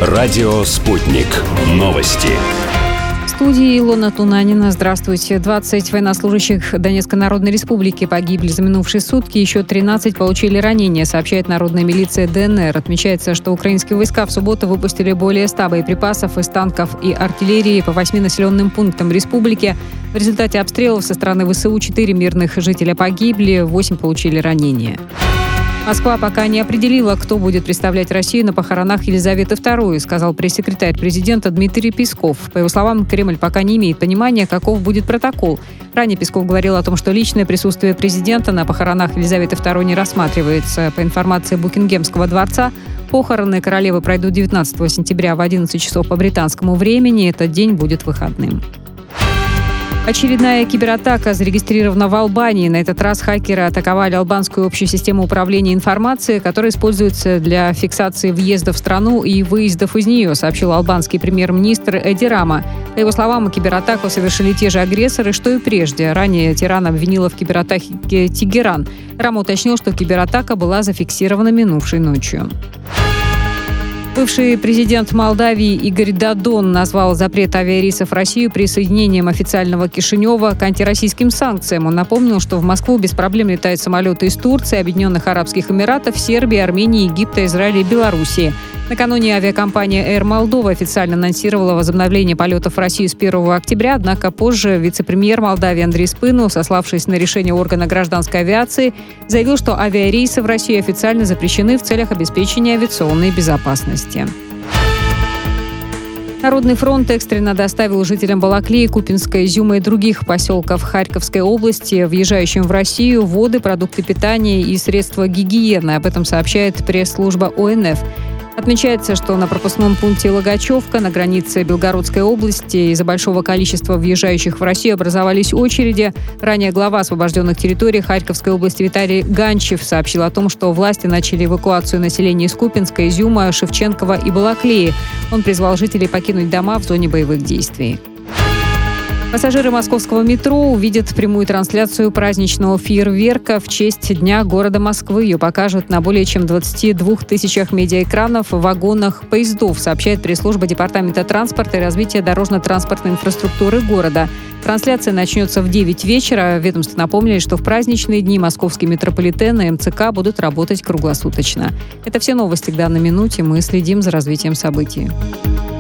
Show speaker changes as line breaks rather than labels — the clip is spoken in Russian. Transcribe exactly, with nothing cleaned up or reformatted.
Радио «Спутник». Новости.
В студии Илона Тунанина. Здравствуйте. двадцать военнослужащих Донецкой Народной Республики погибли за минувшие сутки. Еще тринадцать получили ранения, сообщает народная милиция ДНР. Отмечается, что украинские войска в субботу выпустили более ста боеприпасов из танков и артиллерии по восьми населенным пунктам республики. В результате обстрелов со стороны ВСУ четыре мирных жителя погибли, восемь получили ранения. Москва пока не определила, кто будет представлять Россию на похоронах Елизаветы второй, сказал пресс-секретарь президента Дмитрий Песков. По его словам, Кремль пока не имеет понимания, каков будет протокол. Ранее Песков говорил о том, что личное присутствие президента на похоронах Елизаветы второй не рассматривается. По информации Букингемского дворца, похороны королевы пройдут девятнадцатого сентября в одиннадцать часов по британскому времени. Этот день будет выходным. Очередная кибератака зарегистрирована в Албании. На этот раз хакеры атаковали албанскую общую систему управления информацией, которая используется для фиксации въезда в страну и выездов из нее, сообщил албанский премьер-министр Эди Рама. По его словам, кибератаку совершили те же агрессоры, что и прежде. Ранее Тиран обвинила в кибератаке Тегеран. Рама уточнил, что кибератака была зафиксирована минувшей ночью. Бывший президент Молдавии Игорь Додон назвал запрет авиарейсов в Россию присоединением официального Кишинева к антироссийским санкциям. Он напомнил, что в Москву без проблем летают самолеты из Турции, Объединенных Арабских Эмиратов, Сербии, Армении, Египта, Израиля и Белоруссии. Накануне авиакомпания Air Moldova официально анонсировала возобновление полетов в Россию с первого октября, однако позже вице-премьер Молдавии Андрей Спыну, сославшись на решение органа гражданской авиации, заявил, что авиарейсы в Россию официально запрещены в целях обеспечения авиационной безопасности. Народный фронт экстренно доставил жителям Балаклеи, Купинска, Изюма и других поселков Харьковской области, въезжающим в Россию, воды, продукты питания и средства гигиены. Об этом сообщает пресс-служба О Н Ф. Отмечается, что на пропускном пункте Логачевка на границе Белгородской области из-за большого количества въезжающих в Россию образовались очереди. Ранее глава освобожденных территорий Харьковской области Виталий Ганчев сообщил о том, что власти начали эвакуацию населения из Купинска, Изюма, Шевченкова и Балаклеи. Он призвал жителей покинуть дома в зоне боевых действий. Пассажиры московского метро увидят прямую трансляцию праздничного фейерверка в честь Дня города Москвы. Ее покажут на более чем двадцати двух тысячах медиаэкранов в вагонах поездов, сообщает пресс-служба Департамента транспорта и развития дорожно-транспортной инфраструктуры города. Трансляция начнется в девять вечера. Ведомство напомнили, что в праздничные дни московский метрополитен и Эм Цэ Ка будут работать круглосуточно. Это все новости к данной минуте. Мы следим за развитием событий.